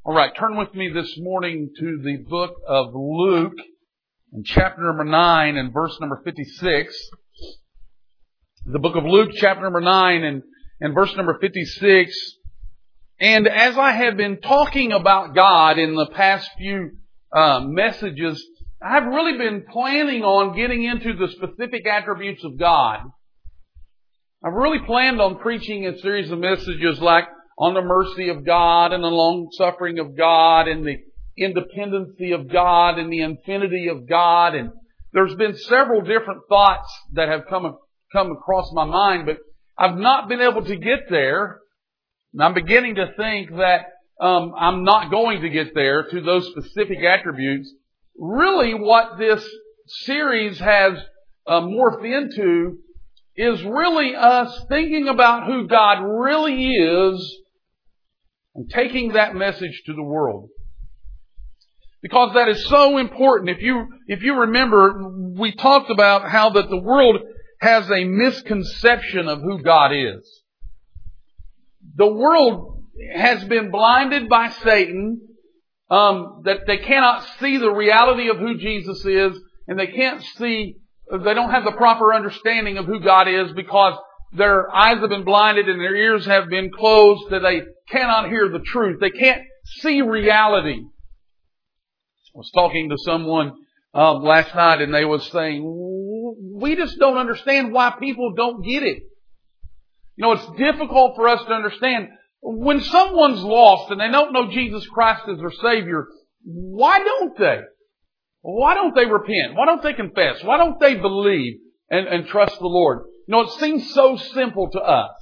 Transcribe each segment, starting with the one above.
All right, turn with me this morning to the book of Luke, in chapter number 9 and verse number 56. The book of Luke, chapter number 9 and verse number 56. And as I have been talking about God in the past few messages, I've really been planning on getting into the specific attributes of God. I've really planned on preaching a series of messages like on the mercy of God and the long suffering of God and the independency of God and the infinity of God. And there's been several different thoughts that have come across my mind, but I've not been able to get there. And I'm beginning to think that I'm not going to get there to those specific attributes. Really, what this series has morphed into is really us thinking about who God really is and taking that message to the world. Because that is so important. If you remember, we talked about how that the world has a misconception of who God is. The world has been blinded by Satan, that they cannot see the reality of who Jesus is, and they don't have the proper understanding of who God is because their eyes have been blinded and their ears have been closed, that they cannot hear the truth. They can't see reality. I was talking to someone last night and they was saying, we just don't understand why people don't get it. You know, it's difficult for us to understand. When someone's lost and they don't know Jesus Christ as their Savior, why don't they? Why don't they repent? Why don't they confess? Why don't they believe and trust the Lord? You know, it seems so simple to us.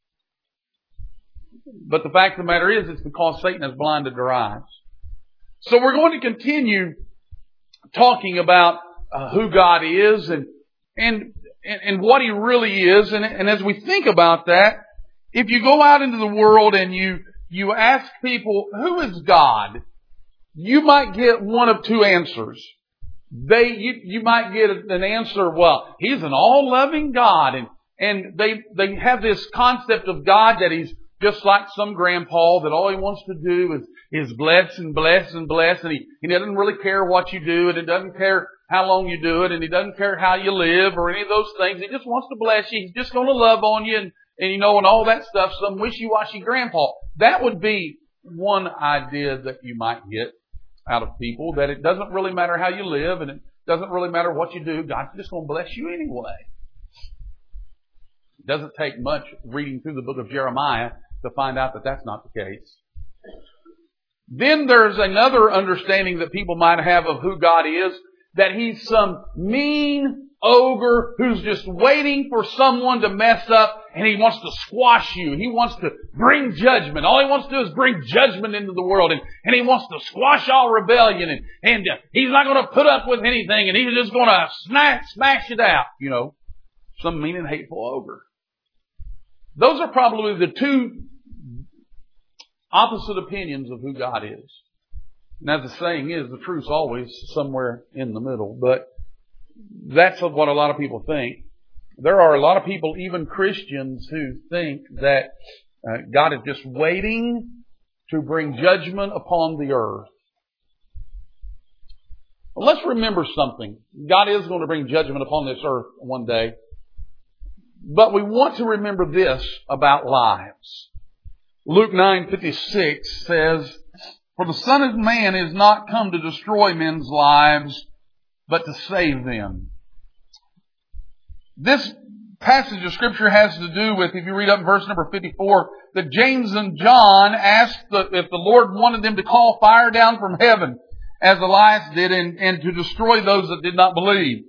But the fact of the matter is, it's because Satan has blinded their eyes. So we're going to continue talking about who God is and what He really is. And as we think about that, if you go out into the world and you ask people, who is God? You might get one of two answers. You might get an answer, well, He's an all-loving God. And they have this concept of God that He's just like some grandpa that all He wants to do is bless and bless and bless. And He doesn't really care what you do, and He doesn't care how long you do it, and He doesn't care how you live or any of those things. He just wants to bless you. He's just going to love on you and all that stuff. Some wishy-washy grandpa. That would be one idea that you might get out of people, that it doesn't really matter how you live and it doesn't really matter what you do. God's just going to bless you anyway. It doesn't take much reading through the book of Jeremiah to find out that that's not the case. Then there's another understanding that people might have of who God is, that He's some mean ogre who's just waiting for someone to mess up and He wants to squash you. He wants to bring judgment. All He wants to do is bring judgment into the world, and He wants to squash all rebellion, and He's not going to put up with anything, and He's just going to smash it out. You know, some mean and hateful ogre. Those are probably the two opposite opinions of who God is. And as the saying is, the truth's always somewhere in the middle. But that's what a lot of people think. There are a lot of people, even Christians, who think that God is just waiting to bring judgment upon the earth. Well, let's remember something. God is going to bring judgment upon this earth one day. But we want to remember this about lives. Luke 9:56 says, "For the Son of Man is not come to destroy men's lives, but to save them." This passage of Scripture has to do with, if you read up in verse number 54, that James and John asked if the Lord wanted them to call fire down from heaven, as Elias did, and to destroy those that did not believe.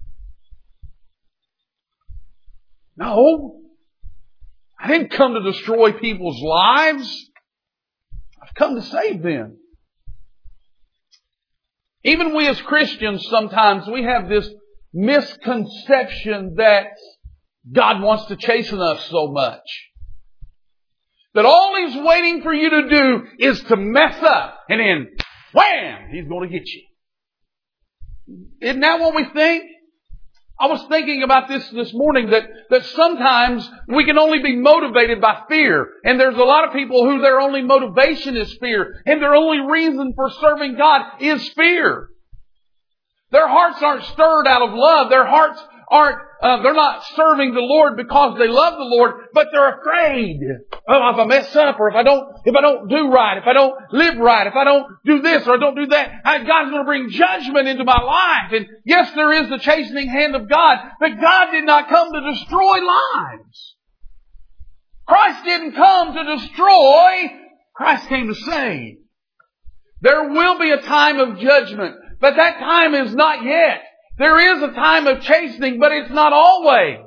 No, I didn't come to destroy people's lives. I've come to save them. Even we as Christians, sometimes we have this misconception that God wants to chasten us so much. That all He's waiting for you to do is to mess up, and then, wham, He's going to get you. Isn't that what we think? I was thinking about this morning that sometimes we can only be motivated by fear. And there's a lot of people who their only motivation is fear. And their only reason for serving God is fear. Their hearts aren't stirred out of love. Their hearts they're not serving the Lord because they love the Lord, but they're afraid. Oh, if I mess up, or if I don't do right, if I don't live right, if I don't do this or I don't do that, God's going to bring judgment into my life. And yes, there is the chastening hand of God, but God did not come to destroy lives. Christ didn't come to destroy. Christ came to save. There will be a time of judgment, but that time is not yet. There is a time of chastening, but it's not always.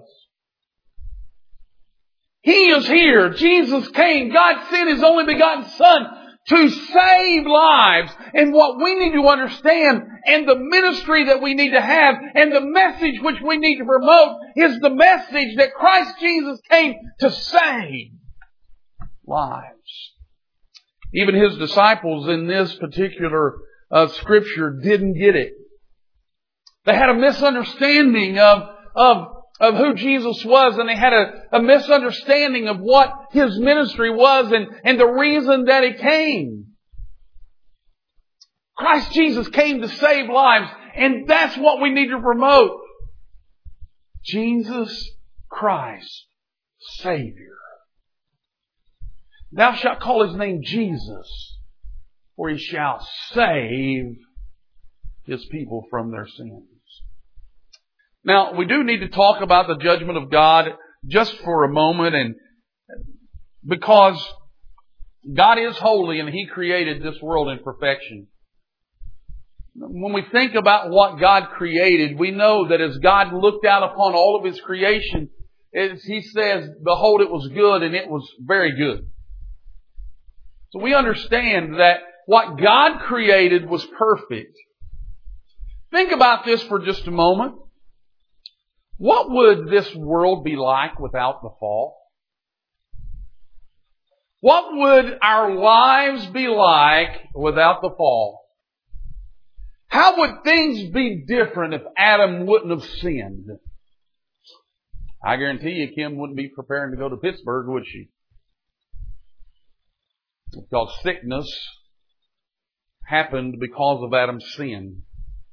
He is here. Jesus came. God sent His only begotten Son to save lives. And what we need to understand, and the ministry that we need to have, and the message which we need to promote, is the message that Christ Jesus came to save lives. Even His disciples in this particular scripture didn't get it. They had a misunderstanding of who Jesus was, and they had a misunderstanding of what His ministry was and the reason that He came. Christ Jesus came to save lives, and that's what we need to promote. Jesus Christ, Savior. Thou shalt call His name Jesus, for He shall save His people from their sins. Now, we do need to talk about the judgment of God just for a moment, and because God is holy and He created this world in perfection. When we think about what God created, we know that as God looked out upon all of His creation, He says, "Behold, it was good, and it was very good." So we understand that what God created was perfect. Think about this for just a moment. What would this world be like without the fall? What would our lives be like without the fall? How would things be different if Adam wouldn't have sinned? I guarantee you Kim wouldn't be preparing to go to Pittsburgh, would she? Because sickness happened because of Adam's sin.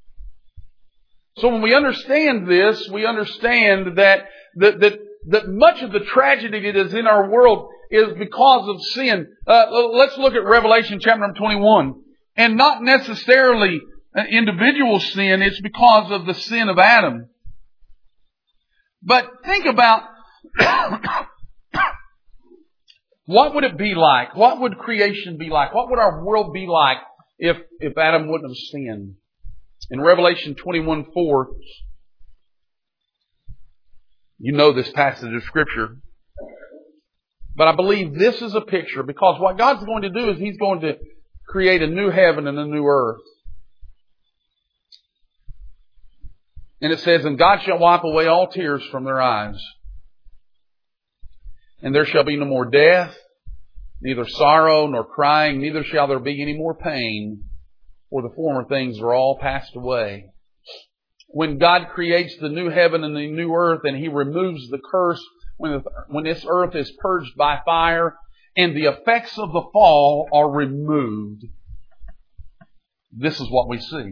So when we understand this, we understand that much of the tragedy that is in our world is because of sin. Let's look at Revelation chapter 21. And not necessarily individual sin, it's because of the sin of Adam. But think about what would it be like? What would creation be like? What would our world be like if Adam wouldn't have sinned? In Revelation 21:4, you know this passage of Scripture. But I believe this is a picture, because what God's going to do is He's going to create a new heaven and a new earth. And it says, "And God shall wipe away all tears from their eyes. And there shall be no more death, neither sorrow nor crying, neither shall there be any more pain. For the former things are all passed away." When God creates the new heaven and the new earth, and He removes the curse, when this earth is purged by fire and the effects of the fall are removed, this is what we see.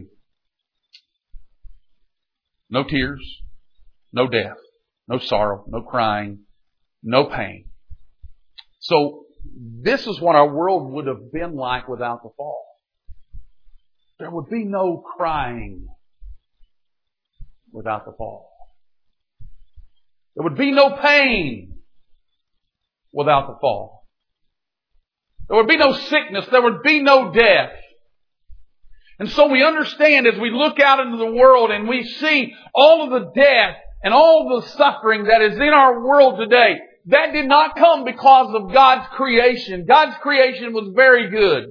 No tears, no death, no sorrow, no crying, no pain. So this is what our world would have been like without the fall. There would be no crying without the fall. There would be no pain without the fall. There would be no sickness. There would be no death. And so we understand as we look out into the world and we see all of the death and all the suffering that is in our world today, that did not come because of God's creation. God's creation was very good.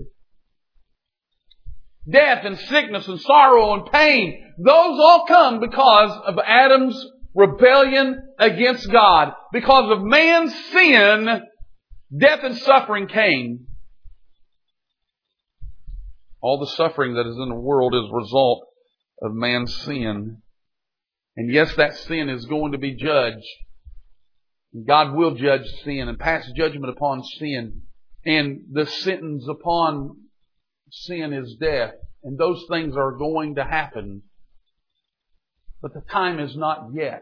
Death and sickness and sorrow and pain, those all come because of Adam's rebellion against God. Because of man's sin, death and suffering came. All the suffering that is in the world is a result of man's sin. And yes, that sin is going to be judged. God will judge sin and pass judgment upon sin. And the sentence upon sin is death. And those things are going to happen. But the time is not yet.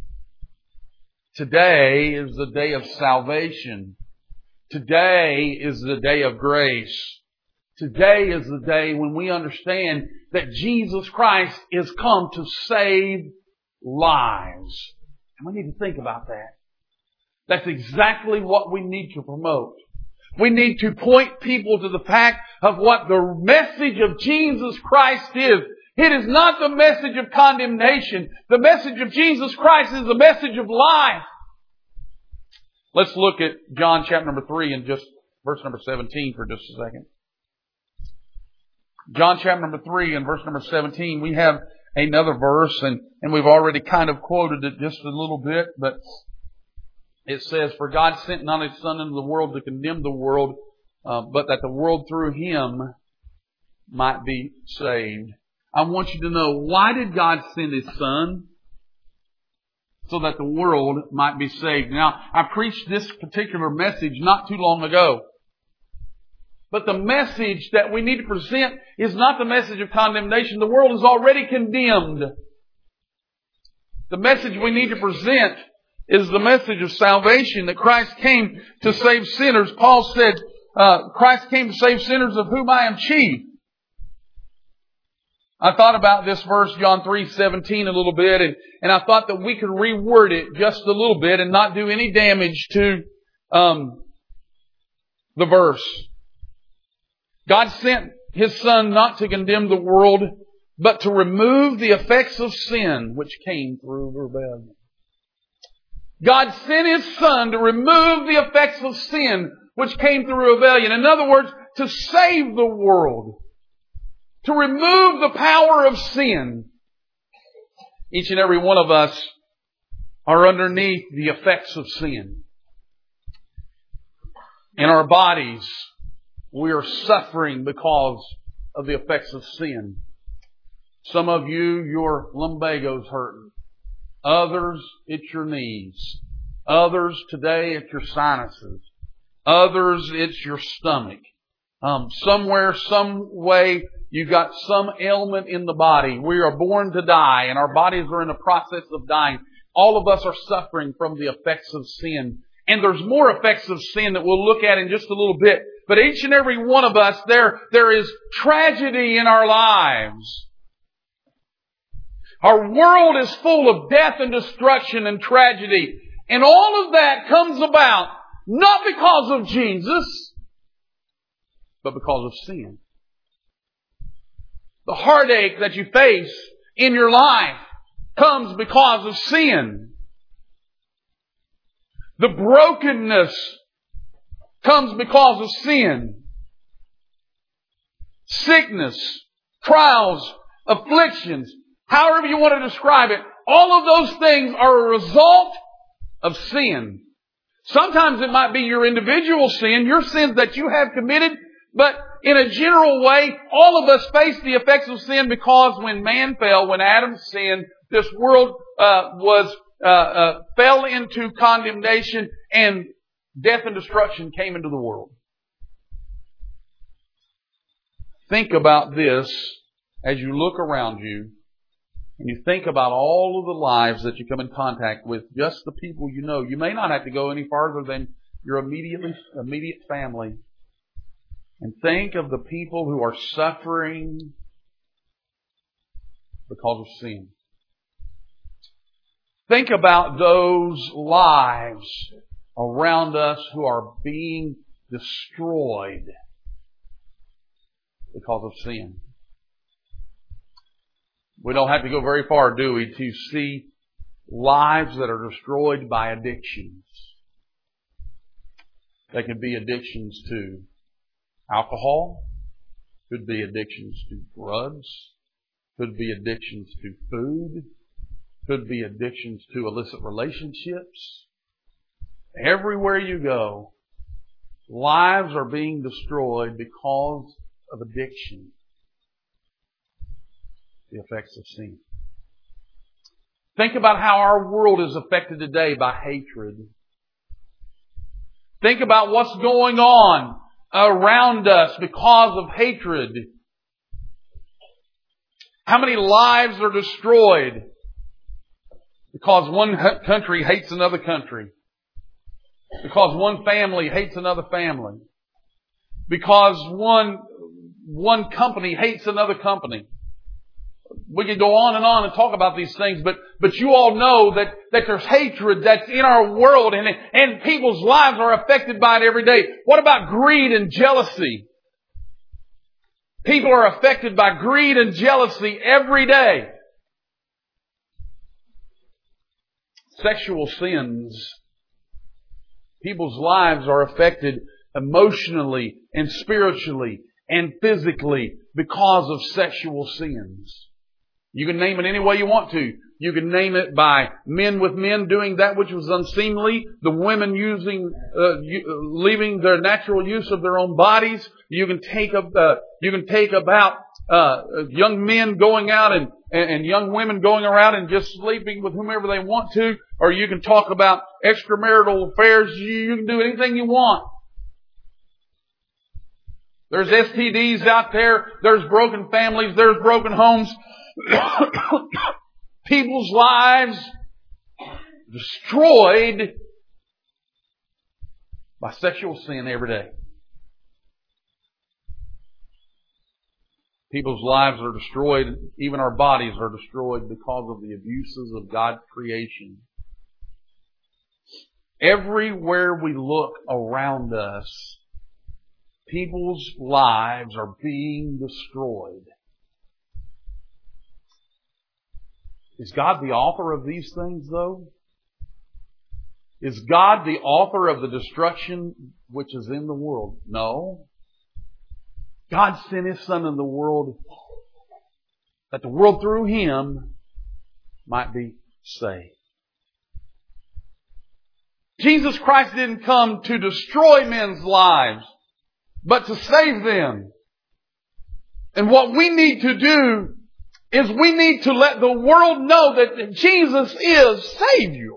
Today is the day of salvation. Today is the day of grace. Today is the day when we understand that Jesus Christ is come to save lives. And we need to think about that. That's exactly what we need to promote. We need to point people to the fact of what the message of Jesus Christ is. It is not the message of condemnation. The message of Jesus Christ is the message of life. Let's look at John chapter number 3 and just verse number 17 for just a second. John chapter number 3 and verse number 17, we have another verse, and we've already kind of quoted it just a little bit, but it says, "For God sent not His Son into the world to condemn the world, but that the world through Him might be saved." I want you to know, why did God send His Son? So that the world might be saved. Now, I preached this particular message not too long ago. But the message that we need to present is not the message of condemnation. The world is already condemned. The message we need to present is the message of salvation, that Christ came to save sinners. Paul said, Christ came to save sinners, of whom I am chief. I thought about this verse, John 3:17, a little bit, and I thought that we could reword it just a little bit and not do any damage to the verse. God sent His Son not to condemn the world, but to remove the effects of sin which came through rebellion. God sent His Son to remove the effects of sin which came through rebellion. In other words, to save the world. To remove the power of sin. Each and every one of us are underneath the effects of sin. In our bodies, we are suffering because of the effects of sin. Some of you, your lumbago's hurting. Others, it's your knees. Others, today, it's your sinuses. Others, it's your stomach. Somewhere, some way, you've got some ailment in the body. We are born to die, and our bodies are in the process of dying. All of us are suffering from the effects of sin. And there's more effects of sin that we'll look at in just a little bit. But each and every one of us, there is tragedy in our lives. Our world is full of death and destruction and tragedy. And all of that comes about not because of Jesus, but because of sin. The heartache that you face in your life comes because of sin. The brokenness comes because of sin. Sickness, trials, afflictions, however you want to describe it, all of those things are a result of sin. Sometimes it might be your individual sin, your sins that you have committed, but in a general way, all of us face the effects of sin because when man fell, when Adam sinned, this world fell into condemnation and death and destruction came into the world. Think about this as you look around you and you think about all of the lives that you come in contact with, just the people you know. You may not have to go any farther than your immediate family. And think of the people who are suffering because of sin. Think about those lives around us who are being destroyed because of sin. We don't have to go very far, do we, to see lives that are destroyed by addictions. They could be addictions to alcohol, could be addictions to drugs, could be addictions to food, could be addictions to illicit relationships. Everywhere you go, lives are being destroyed because of addiction, the effects of sin. Think about how our world is affected today by hatred. Think about what's going on around us because of hatred. How many lives are destroyed because one country hates another country? Because one family hates another family? Because one company hates another company? We could go on and talk about these things, but you all know that there's hatred that's in our world, and people's lives are affected by it every day. What about greed and jealousy? People are affected by greed and jealousy every day. Sexual sins. People's lives are affected emotionally and spiritually and physically because of sexual sins. You can name it any way you want to. You can name it by men with men doing that which was unseemly, the women leaving their natural use of their own bodies. You can take about young men going out and young women going around and just sleeping with whomever they want to, or you can talk about extramarital affairs. You can do anything you want. There's STDs out there. There's broken families. There's broken homes. People's lives destroyed by sexual sin every day. People's lives are destroyed. Even our bodies are destroyed because of the abuses of God's creation. Everywhere we look around us, people's lives are being destroyed. Is God the author of these things, though? Is God the author of the destruction which is in the world? No. God sent His Son in the world that the world through Him might be saved. Jesus Christ didn't come to destroy men's lives, but to save them. And what we need to do is we need to let the world know that Jesus is Savior.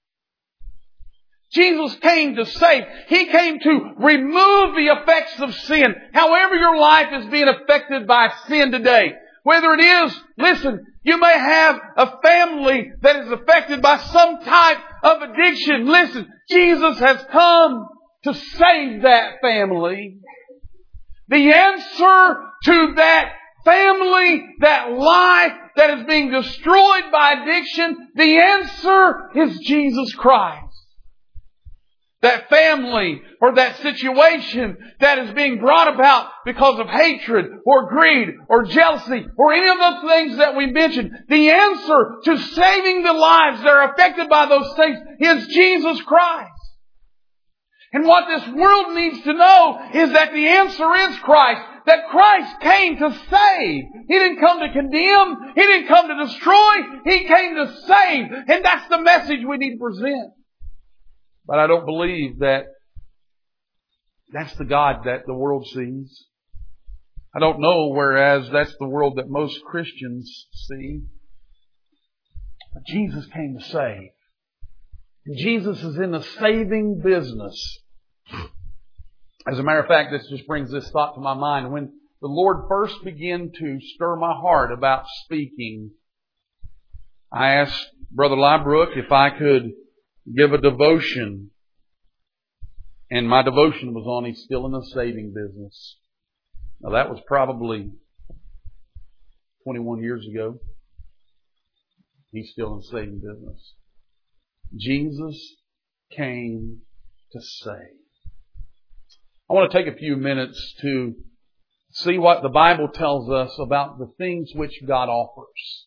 Jesus came to save. He came to remove the effects of sin. However your life is being affected by sin today, whether it is, listen, you may have a family that is affected by some type of addiction. Listen, Jesus has come to save that family. The answer to that family, that life that is being destroyed by addiction, the answer is Jesus Christ. That family or that situation that is being brought about because of hatred or greed or jealousy or any of those things that we mentioned, the answer to saving the lives that are affected by those things is Jesus Christ. And what this world needs to know is that the answer is Christ. That Christ came to save. He didn't come to condemn. He didn't come to destroy. He came to save. And that's the message we need to present. But I don't believe that that's the God that the world sees. I don't know, whereas that's the world that most Christians see. But Jesus came to save. And Jesus is in the saving business. As a matter of fact, this just brings this thought to my mind. When the Lord first began to stir my heart about speaking, I asked Brother Liebrook if I could give a devotion. And my devotion was on He's still in the saving business. Now that was probably 21 years ago. He's still in the saving business. Jesus came to save. I want to take a few minutes to see what the Bible tells us about the things which God offers.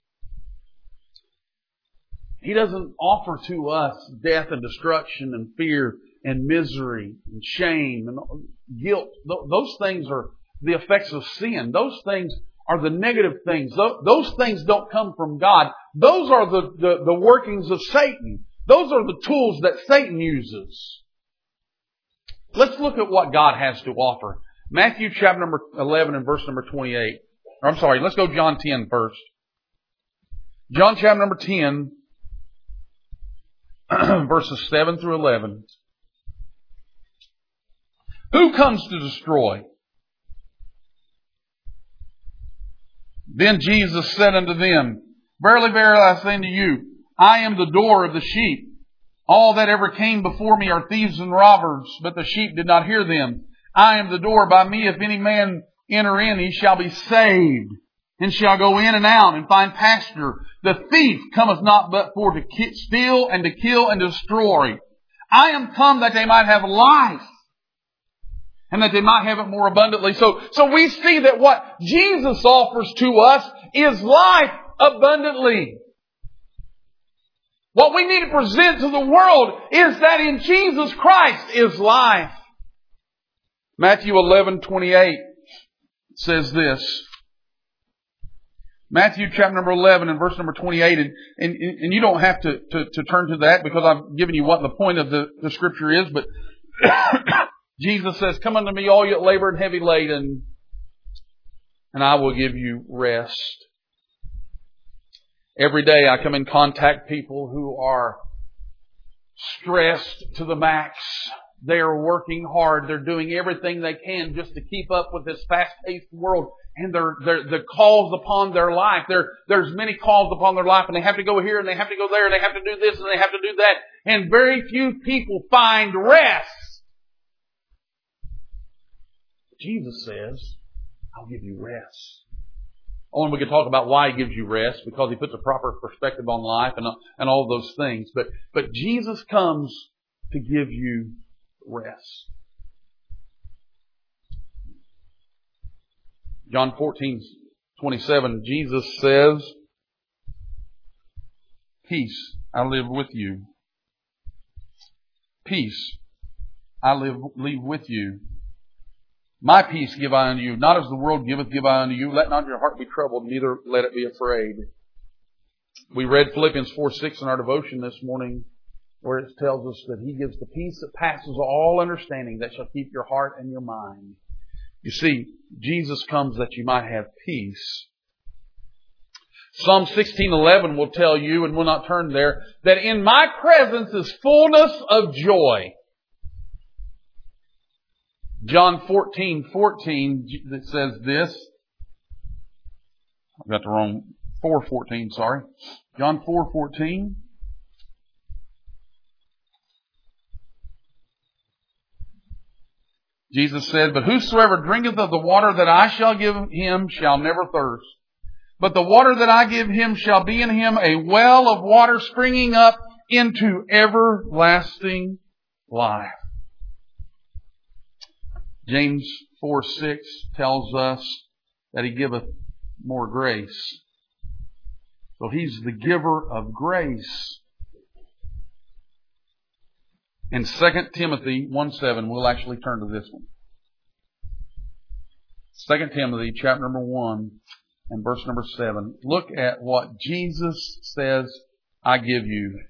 He doesn't offer to us death and destruction and fear and misery and shame and guilt. Those things are the effects of sin. Those things are the negative things. Those things don't come from God. Those are the workings of Satan. Those are the tools that Satan uses. Let's look at what God has to offer. Matthew chapter number 11 and verse number 28. Let's go John 10 first. John chapter number 10, verses 7 through 11. Who comes to destroy? Then Jesus said unto them, Verily, verily, I say unto you, I am the door of the sheep. All that ever came before me are thieves and robbers, but the sheep did not hear them. I am the door. By me, if any man enter in, he shall be saved, and shall go in and out and find pasture. The thief cometh not but for to steal and to kill and destroy. I am come that they might have life, and that they might have it more abundantly. So we see that what Jesus offers to us is life abundantly. What we need to present to the world is that in Jesus Christ is life. Matthew 11:28 says this. Matthew chapter number 11 and verse number 28. And you don't have to turn to that because I've given you what the point of the scripture is. But Jesus says, Come unto me all you that labor and heavy laden, and I will give you rest. Every day I come in contact with people who are stressed to the max. They are working hard. They're doing everything they can just to keep up with this fast-paced world. And the calls upon their life. There's many calls upon their life, and they have to go here and they have to go there and they have to do this and they have to do that. And very few people find rest. Jesus says, I'll give you rest. Oh, and we can talk about why He gives you rest, because He puts a proper perspective on life and all those things. But Jesus comes to give you rest. John 14:27, Jesus says, Peace I live with you. Peace I leave with you. My peace give I unto you. Not as the world giveth, give I unto you. Let not your heart be troubled, neither let it be afraid. We read Philippians 4:6 in our devotion this morning, where it tells us that He gives the peace that passes all understanding, that shall keep your heart and your mind. You see, Jesus comes that you might have peace. Psalm 16:11 will tell you, and we'll not turn there, that in my presence is fullness of joy. John 14:14 that says this. I've got the wrong 4:14, sorry. John 4:14. Jesus said, But whosoever drinketh of the water that I shall give him shall never thirst. But the water that I give him shall be in him a well of water springing up into everlasting life. James 4:6 tells us that He giveth more grace. So He's the giver of grace. In 2 Timothy 1:7, we'll actually turn to this one. 2 Timothy chapter number 1 and verse number 7. Look at what Jesus says, I give you.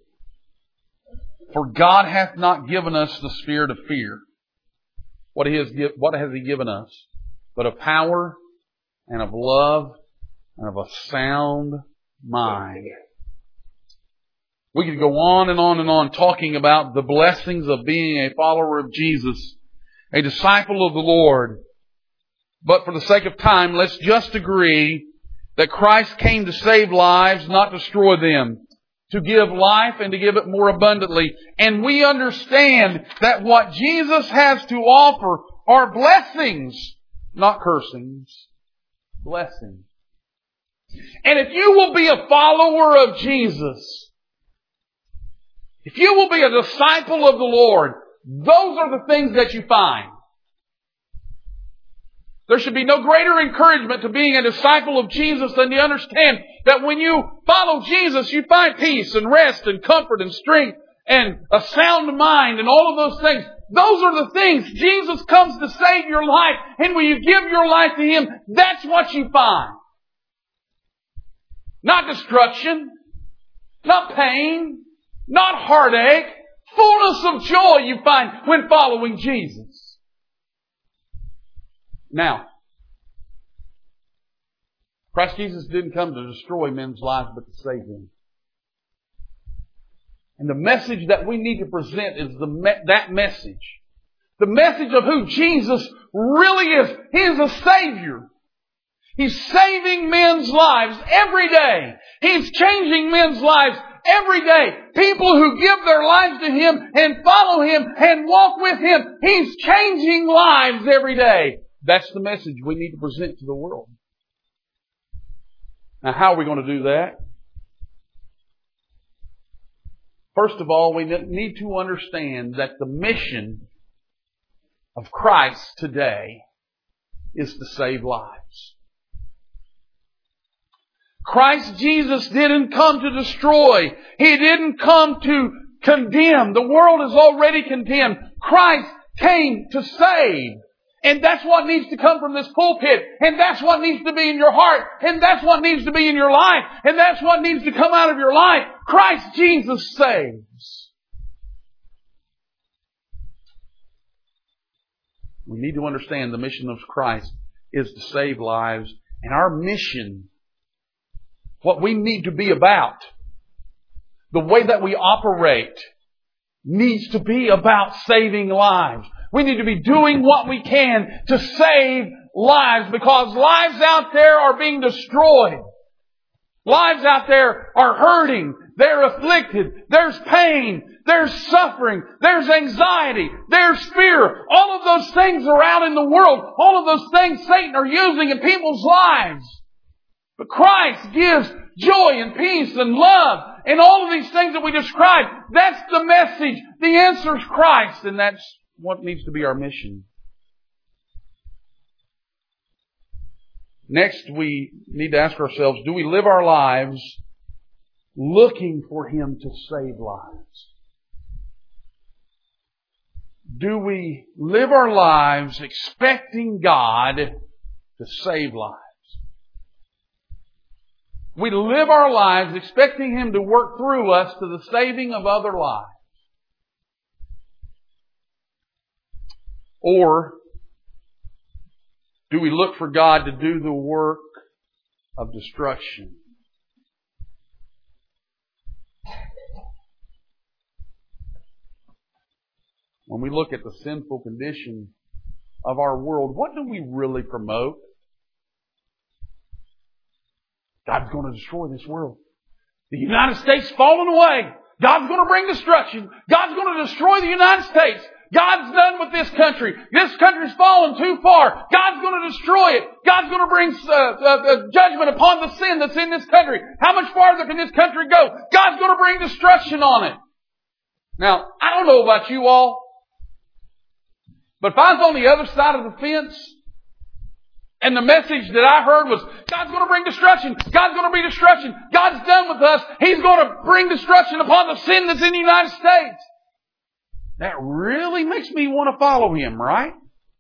For God hath not given us the spirit of fear. What has He given us? But of power and of love and of a sound mind. We could go on and on and on talking about the blessings of being a follower of Jesus, a disciple of the Lord. But for the sake of time, let's just agree that Christ came to save lives, not destroy them. To give life and to give it more abundantly. And we understand that what Jesus has to offer are blessings, not cursings. Blessings. And if you will be a follower of Jesus, if you will be a disciple of the Lord, those are the things that you find. There should be no greater encouragement to being a disciple of Jesus than to understand that when you follow Jesus, you find peace and rest and comfort and strength and a sound mind and all of those things. Those are the things. Jesus comes to save your life. And when you give your life to Him, that's what you find. Not destruction, not pain, not heartache. Fullness of joy you find when following Jesus. Now, Christ Jesus didn't come to destroy men's lives, but to save them. And the message that we need to present is that message. The message of who Jesus really is. He is a Savior. He's saving men's lives every day. He's changing men's lives every day. People who give their lives to Him and follow Him and walk with Him. He's changing lives every day. That's the message we need to present to the world. Now, how are we going to do that? First of all, we need to understand that the mission of Christ today is to save lives. Christ Jesus didn't come to destroy. He didn't come to condemn. The world is already condemned. Christ came to save. And that's what needs to come from this pulpit. And that's what needs to be in your heart. And that's what needs to be in your life. And that's what needs to come out of your life. Christ Jesus saves. We need to understand the mission of Christ is to save lives. And our mission, what we need to be about, the way that we operate, needs to be about saving lives. We need to be doing what we can to save lives, because lives out there are being destroyed. Lives out there are hurting. They're afflicted. There's pain. There's suffering. There's anxiety. There's fear. All of those things are out in the world. All of those things Satan are using in people's lives. But Christ gives joy and peace and love and all of these things that we describe. That's the message. The answer is Christ, and that's what needs to be our mission. Next, we need to ask ourselves, do we live our lives looking for Him to save lives? Do we live our lives expecting God to save lives? We live our lives expecting Him to work through us to the saving of other lives. Or do we look for God to do the work of destruction? When we look at the sinful condition of our world, what do we really promote? God's going to destroy this world. The United States falling away. God's going to bring destruction. God's going to destroy the United States. God's done with this country. This country's fallen too far. God's going to destroy it. God's going to bring judgment upon the sin that's in this country. How much farther can this country go? God's going to bring destruction on it. Now, I don't know about you all, but if I was on the other side of the fence, and the message that I heard was, God's going to bring destruction. God's going to bring destruction. God's done with us. He's going to bring destruction upon the sin that's in the United States. That really makes me want to follow Him, right?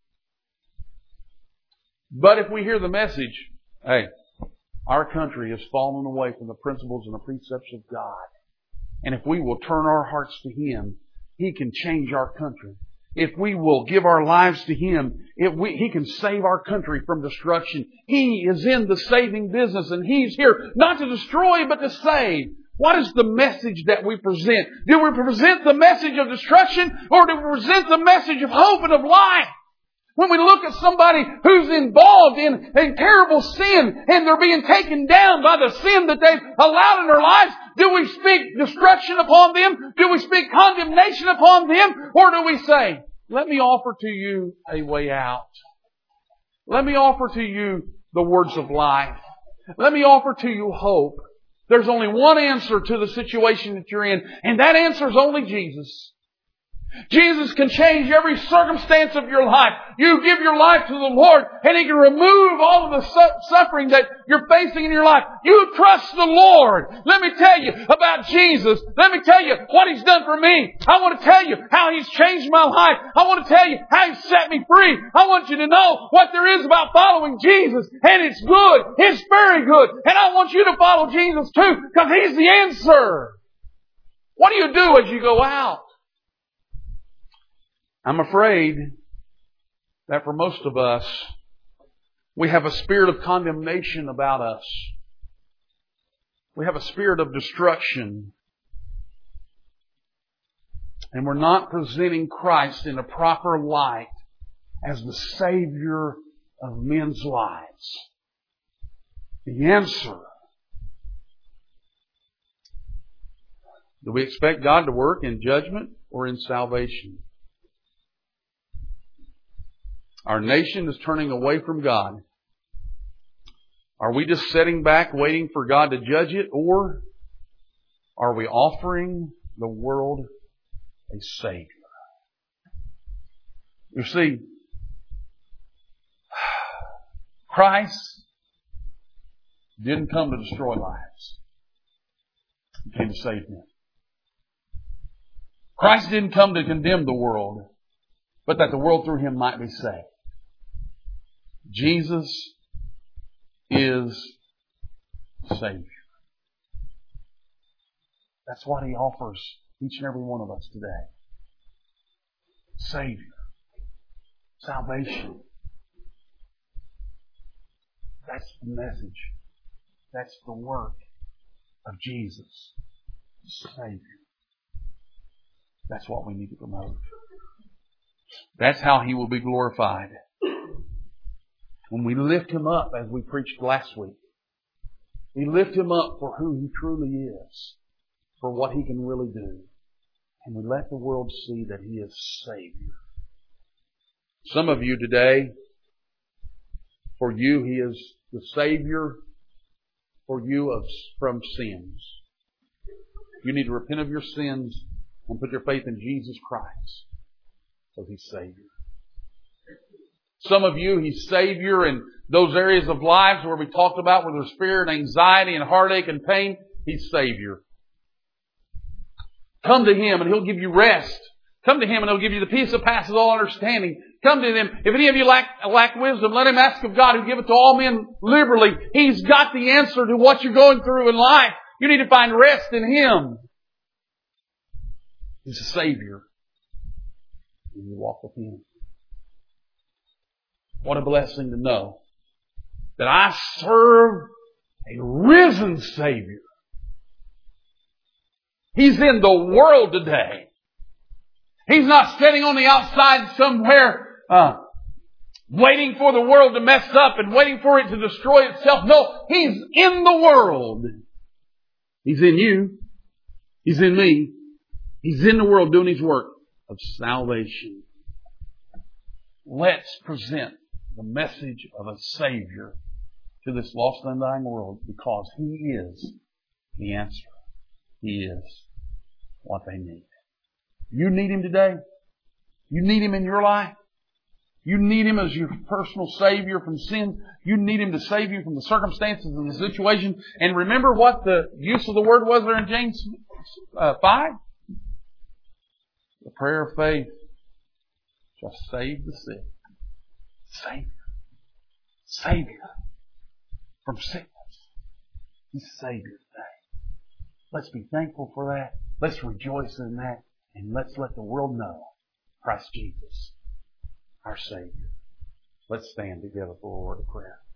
But if we hear the message, hey, our country has fallen away from the principles and the precepts of God. And if we will turn our hearts to Him, He can change our country. If we will give our lives to Him, He can save our country from destruction. He is in the saving business, and He's here not to destroy but to save. What is the message that we present? Do we present the message of destruction, or do we present the message of hope and of life? When we look at somebody who's involved in terrible sin and they're being taken down by the sin that they've allowed in their lives, do we speak destruction upon them? Do we speak condemnation upon them? Or do we say, let me offer to you a way out. Let me offer to you the words of life. Let me offer to you hope. There's only one answer to the situation that you're in, and that answer is only Jesus. Jesus can change every circumstance of your life. You give your life to the Lord, and He can remove all of the suffering that you're facing in your life. You trust the Lord. Let me tell you about Jesus. Let me tell you what He's done for me. I want to tell you how He's changed my life. I want to tell you how He's set me free. I want you to know what there is about following Jesus. And it's good. It's very good. And I want you to follow Jesus too, because He's the answer. What do you do as you go out? I'm afraid that for most of us, We have a spirit of condemnation about us. We have a spirit of destruction. And we're not presenting Christ in a proper light as the Savior of men's lives. The answer. Do we expect God to work in judgment or in salvation? Our nation is turning away from God. Are we just sitting back waiting for God to judge it, or are we offering the world a Savior? You see, Christ didn't come to destroy lives. He came to save men. Christ didn't come to condemn the world, but that the world through Him might be saved. Jesus is Savior. That's what He offers each and every one of us today. Savior. Salvation. That's the message. That's the work of Jesus. Savior. That's what we need to promote. That's how He will be glorified. When we lift Him up, as we preached last week, we lift Him up for who He truly is, for what He can really do. And we let the world see that He is Savior. Some of you today, for you, He is the Savior for you from sins. You need to repent of your sins and put your faith in Jesus Christ. So He's Savior. Some of you, He's Savior in those areas of lives where we talked about where there's fear and anxiety and heartache and pain. He's Savior. Come to Him and He'll give you rest. Come to Him and He'll give you the peace that passes all understanding. Come to Him. If any of you lack wisdom, let Him ask of God who giveth to all men liberally. He's got the answer to what you're going through in life. You need to find rest in Him. He's a Savior. And you walk with Him. What a blessing to know that I serve a risen Savior. He's in the world today. He's not sitting on the outside somewhere waiting for the world to mess up and waiting for it to destroy itself. No, He's in the world. He's in you. He's in me. He's in the world doing His work of salvation. Let's present the message of a Savior to this lost and dying world, because He is the answer. He is what they need. You need Him today. You need Him in your life. You need Him as your personal Savior from sin. You need Him to save you from the circumstances and the situation. And remember what the use of the word was there in James 5? The prayer of faith shall save the sick. Savior. Savior from sickness. He's Savior today. Let's be thankful for that. Let's rejoice in that. And let's let the world know Christ Jesus, our Savior. Let's stand together for a word of prayer.